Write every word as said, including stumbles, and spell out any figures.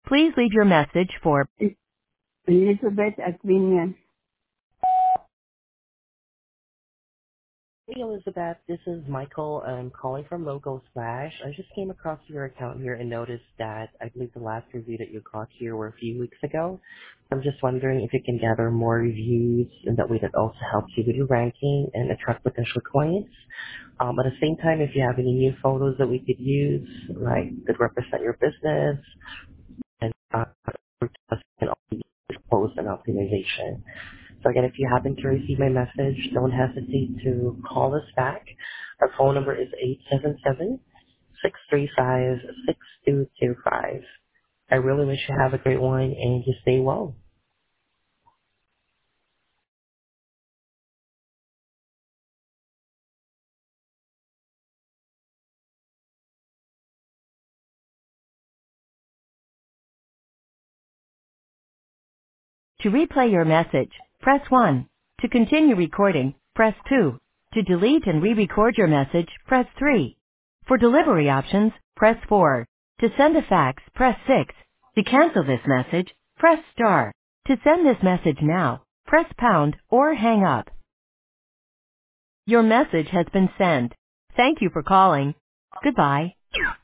Please leave your message for Elizabeth Aquino. Hey Elizabeth, this is Michael. I'm calling from Logo Splash. I just came across your account here and noticed that I believe the last review that you got here were a few weeks ago. I'm just wondering if you can gather more reviews, and that way that also helps you with your ranking and attract potential clients. Um, at the same time, if you have any new photos that we could use, like that represent your business, and uh, and also post and optimization. So again, if you happen to receive my message, don't hesitate to call us back. Our phone number is eight seven seven, six three five, six two two five. I really wish you have a great one and you stay well. to replay your message, press one. To continue recording, press two. To delete and re-record your message, press three. For delivery options, press four. To send a fax, press six. To cancel this message, press star. To send this message now, press pound or hang up. Your message has been sent. Thank you for calling. Goodbye.